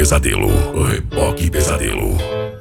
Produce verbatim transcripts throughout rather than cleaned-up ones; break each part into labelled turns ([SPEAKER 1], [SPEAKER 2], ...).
[SPEAKER 1] Pesadelo. Reboque Pesadelo.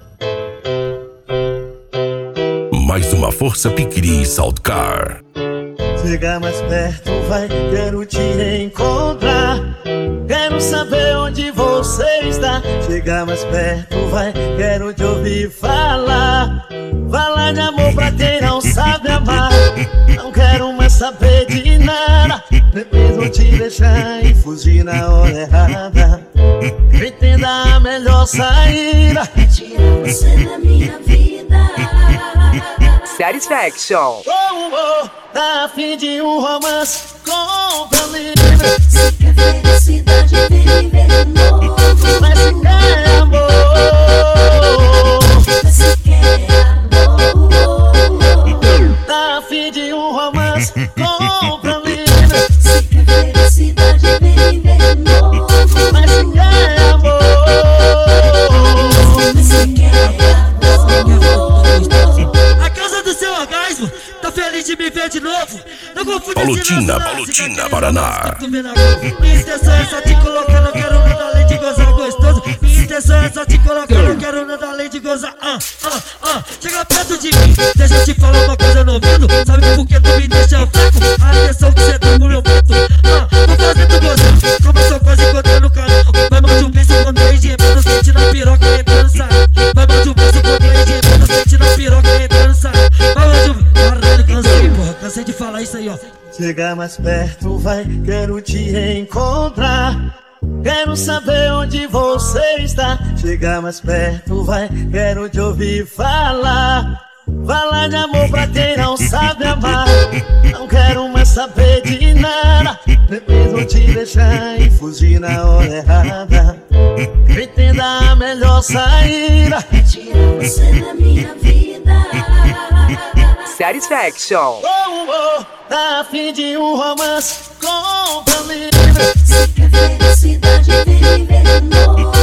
[SPEAKER 1] Mais uma força Piquiri Saltcar.
[SPEAKER 2] Chega mais perto, vai, quero te encontrar. Quero saber onde você está. Chega mais perto, vai, quero te ouvir falar. Falar de amor pra quem não sabe amar. Não quero mais saber de nada. Depois vou te deixar e fugir na hora errada. Entenda a melhor saída.
[SPEAKER 3] Tirar você da minha vida.
[SPEAKER 4] Satisfaction.
[SPEAKER 2] Oh, oh, tá a fim de um romance com família.
[SPEAKER 3] Se quer felicidade, vem viver de novo.
[SPEAKER 2] Mas se quer amor,
[SPEAKER 3] Mas se quer amor,
[SPEAKER 2] tá a fim de um romance com família.
[SPEAKER 3] se quer felicidade, vem viver de novo.
[SPEAKER 2] Mas se quer amor,
[SPEAKER 3] Mas se quer amor,
[SPEAKER 5] A causa do seu orgasmo, tá feliz de me ver de novo. Não confunde
[SPEAKER 1] Palutina, Palutina, Paraná.
[SPEAKER 5] Minha intenção é só te colocar, não quero nada além de gozar gostoso. Minha intenção é só te colocar, não quero nada além de gozar. Ah, ah, ah, chega perto de mim, deixa eu te falar uma coisa no ouvido. Sabe por que tu me deixa fraco? A atenção que cê tá no meu peito. Ah, vou fazer tu gozar, como eu sou quase encontrando o canal. Vai mais de um beijo com três gemendo, sente na piroca e entrando sai. Vai mais de um beijo com três gemendo, sente na piroca e entrando sai. Vai mais de um... Caralho, cansei, porra, cansei de falar isso aí, ó.
[SPEAKER 2] chega mais perto, vai, quero te encontrar. Quero saber onde você está. Chega mais perto, vai, quero te ouvir falar. Falar de amor pra quem não sabe amar. Não quero mais saber de nada. Depois vou te deixar e fugir na hora errada. Entenda a melhor saída.
[SPEAKER 3] tirar você da minha vida.
[SPEAKER 4] Satisfaction.
[SPEAKER 2] Oh, oh, tá a fim de um romance com família.
[SPEAKER 3] Se quer felicidade, vem viver de novo.